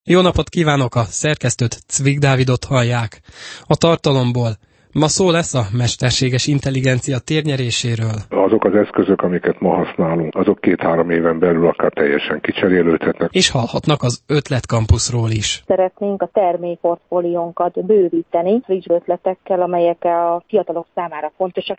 Jó napot kívánok, a szerkesztőt, Cvik Dávidot hallják. A tartalomból ma szó lesz a mesterséges intelligencia térnyeréséről. Azok az eszközök, amiket ma használunk, azok 2-3 éven belül akár teljesen kicserélődhetnek. És hallhatnak az Ötlet Campusról is. Szeretnénk a termékportfóliónkat bővíteni friss ötletekkel, amelyek a fiatalok számára fontosak.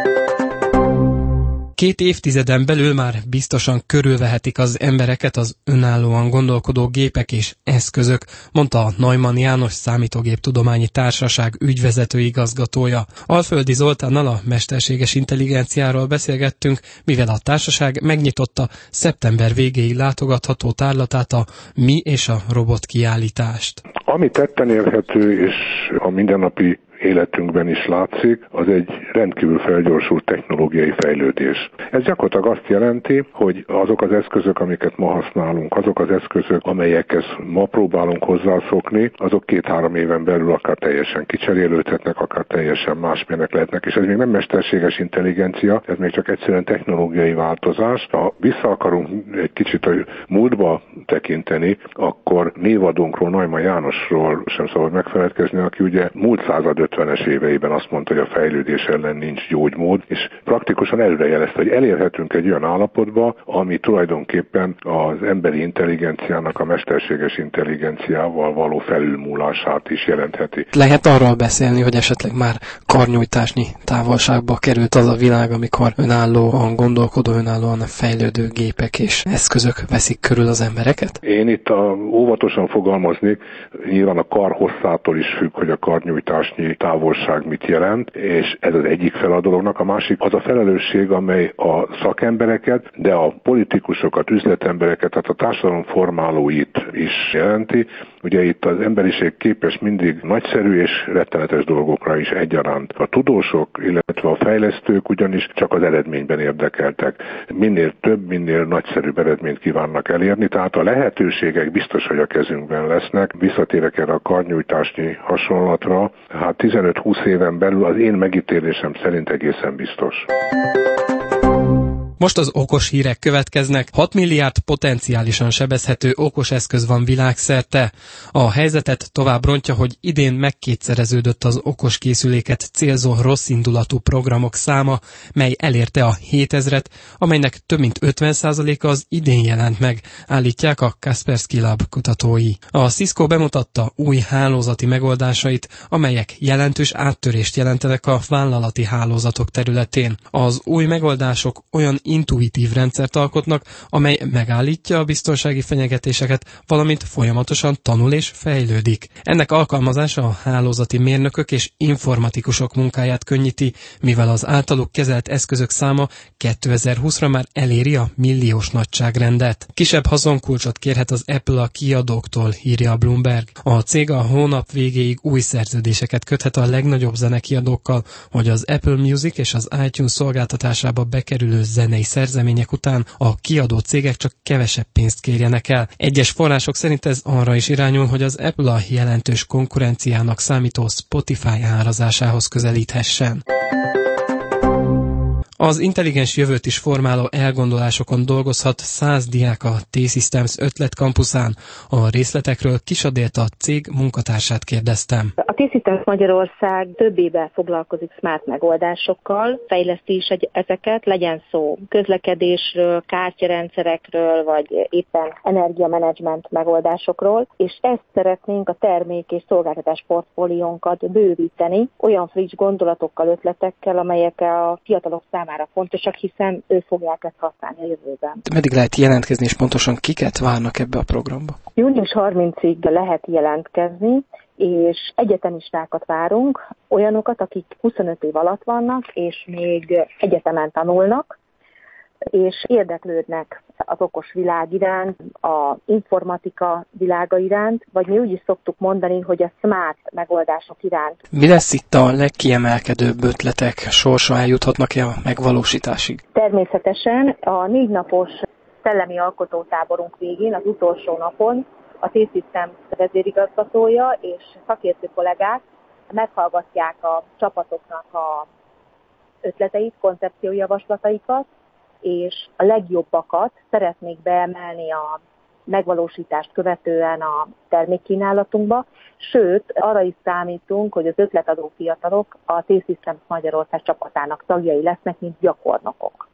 2 évtizeden belül már biztosan körülvehetik az embereket az önállóan gondolkodó gépek és eszközök, mondta a Neumann János Számítógéptudományi Társaság ügyvezető igazgatója. Alföldi Zoltánnal a mesterséges intelligenciáról beszélgettünk, mivel a társaság megnyitotta szeptember végéig látogatható tárlatát, a Mi és a Robot kiállítást. Ami tetten érhető és a mindennapi életünkben is látszik, az egy rendkívül felgyorsult technológiai fejlődés. Ez gyakorlatilag azt jelenti, hogy azok az eszközök, amiket ma használunk, azok az eszközök, amelyekhez ma próbálunk hozzászokni, azok 2-3 éven belül akár teljesen kicserélődhetnek, akár teljesen másmilyenek lehetnek, és ez még nem mesterséges intelligencia, ez még csak egyszerűen technológiai változás. Ha vissza akarunk egy kicsit a múltba tekinteni, akkor névadunkról, Neumann Jánosról sem szabad megfeledkezni, aki ugye múlt század 50-es éveiben azt mondta, hogy a fejlődés ellen nincs gyógymód, és praktikusan előrejelezte, hogy elérhetünk egy olyan állapotba, ami tulajdonképpen az emberi intelligenciának a mesterséges intelligenciával való felülmúlását is jelentheti. Lehet arról beszélni, hogy esetleg már karnyújtásnyi távolságba került az a világ, amikor önállóan gondolkodó, önállóan fejlődő gépek és eszközök veszik körül az embereket? Én itt óvatosan fogalmaznék, nyilván a kar hosszától is függ, hogy a karnyújtásnyi távolság mit jelent, és ez az egyik fel a dolognak. A másik az a felelősség, amely a szakembereket, de a politikusokat, üzletembereket, tehát a társadalom formálóit is jelenti. Ugye itt az emberiség képes mindig nagyszerű és rettenetes dolgokra is egyaránt. A tudósok, illetve a fejlesztők ugyanis csak az eredményben érdekeltek. Minél több, minél nagyszerűbb eredményt kívánnak elérni, tehát a lehetőségek biztos, hogy a kezünkben lesznek. Visszatérek erre a karnyújtásnyi hasonlatra, hát 15-20 éven belül az én megítélésem szerint egészen biztos. Most az okos hírek következnek. 6 milliárd potenciálisan sebezhető okos eszköz van világszerte. A helyzetet tovább rontja, hogy idén megkétszereződött az okos készüléket célzó rosszindulatú programok száma, mely elérte a 7000-et, amelynek több mint 50%-a az idén jelent meg, állítják a Kaspersky Lab kutatói. A Cisco bemutatta új hálózati megoldásait, amelyek jelentős áttörést jelentenek a vállalati hálózatok területén. Az új megoldások olyan intuitív rendszert alkotnak, amely megállítja a biztonsági fenyegetéseket, valamint folyamatosan tanul és fejlődik. Ennek alkalmazása a hálózati mérnökök és informatikusok munkáját könnyíti, mivel az általuk kezelt eszközök száma 2020-ra már eléri a milliós nagyságrendet. Kisebb haszonkulcsot kérhet az Apple a kiadóktól, írja a Bloomberg. A cég a hónap végéig új szerződéseket köthet a legnagyobb zenekiadókkal, hogy az Apple Music és az iTunes szolgáltatásába bekerülő zenei szerzemények után a kiadó cégek csak kevesebb pénzt kérjenek el. Egyes források szerint ez arra is irányul, hogy az Apple a jelentős konkurenciának számító Spotify árazásához közelíthessen. Az intelligens jövőt is formáló elgondolásokon dolgozhat 100 diák a T-Systems Ötlet Campusán. A részletekről Kis Adélt, a cég munkatársát kérdeztem. A T-Systems Magyarország több éve foglalkozik smart megoldásokkal, fejleszti is ezeket, legyen szó közlekedésről, kártyarendszerekről, vagy éppen energiamenedzsment megoldásokról, és ezt szeretnénk a termék és szolgáltatás portfóliónkat bővíteni, olyan friss gondolatokkal, ötletekkel, amelyek a fiatalok számára fontosak, hiszen ők fogják ezt használni a jövőben. De meddig lehet jelentkezni, és pontosan kiket várnak ebbe a programba? Június 30-ig lehet jelentkezni, és egyetemistákat várunk, olyanokat, akik 25 év alatt vannak, és még egyetemen tanulnak, és érdeklődnek az okos világ iránt, az informatika világa iránt, vagy mi úgy is szoktuk mondani, hogy a smart megoldások iránt. Mi lesz itt a legkiemelkedőbb ötletek? Sorsa eljuthatnak-e a megvalósításig? Természetesen a 4 napos szellemi alkotótáborunk végén, az utolsó napon a T-Systems vezérigazgatója és szakértő kollégák meghallgatják a csapatoknak a ötleteit, koncepciójavaslataikat, és a legjobbakat szeretnék beemelni a megvalósítást követően a termékkínálatunkba, sőt, arra is számítunk, hogy az ötletadó fiatalok a T-Systems Magyarország csapatának tagjai lesznek, mint gyakornokok.